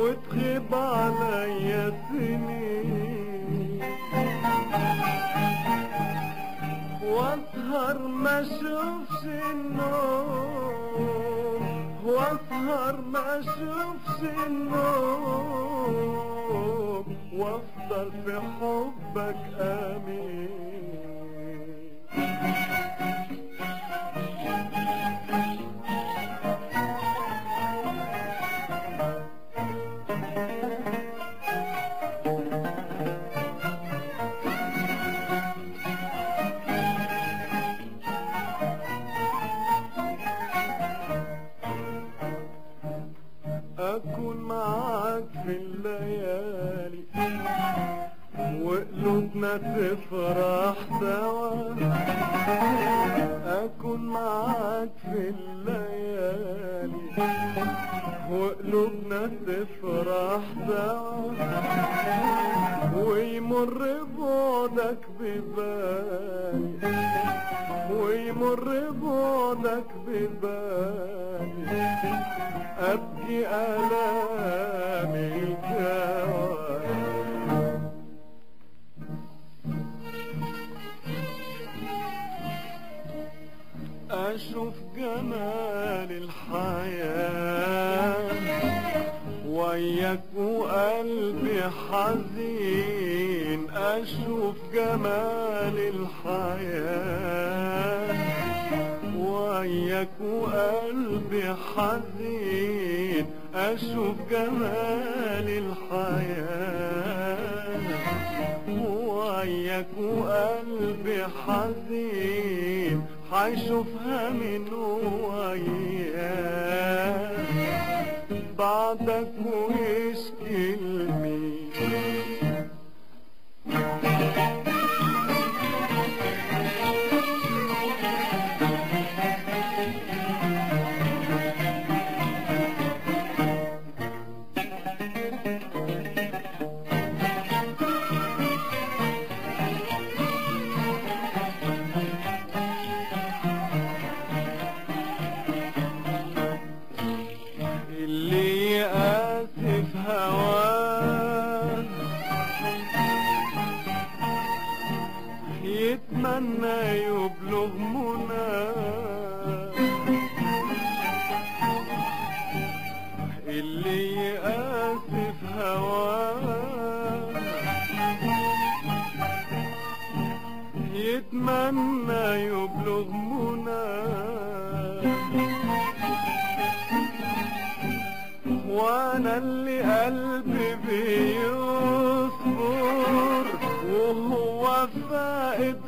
وتغيب عليا سنين، واسهر ما اشوفش النوم، واسهر ما اشوفش النوم، وافضل في حبك امين. أكون معاك في الليالي وقلوبنا تفرح سوا، أكون معاك في الليالي وقلوبنا تفرح سوا، ويمر بعدك ببالي، ويمر بعدك ببالي، أبكي آلامي الجوارح. أشوف جمال الحياة وياك وقلبي حزين، أشوف جمال الحياة وياك وقلبي حزين، أشوف جمال الحياة وياك وقلبي حزين، حيشوفها من وياك بعدك ويشكي لمين. اللي يقاسي في هواه يتمنى يبلغ مناه، اللي يقاسي في هواه يتمنى يبلغ مناه، وانا اللي قلبي بيصبر وهو فائد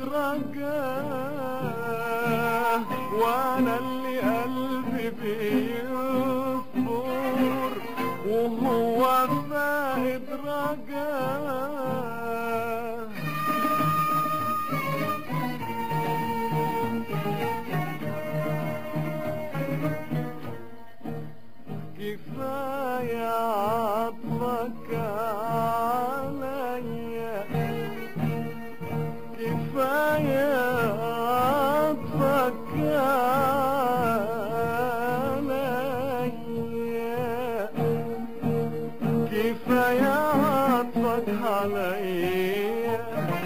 رجاه، وانا اللي قلبي بيصبر وهو فائد رجاه. كفاية عطفك عليا، كفاية عطفك عليا، كفاية عطفك عليا،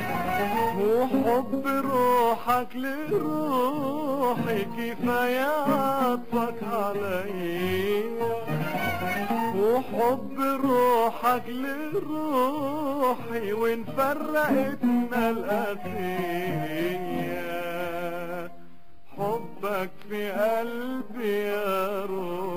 وحب روحك لروحي، كفاية عطفك عليا، وحب روحك لروحي، وإن فرقتنا القاسية حبك في قلبي يا روحي.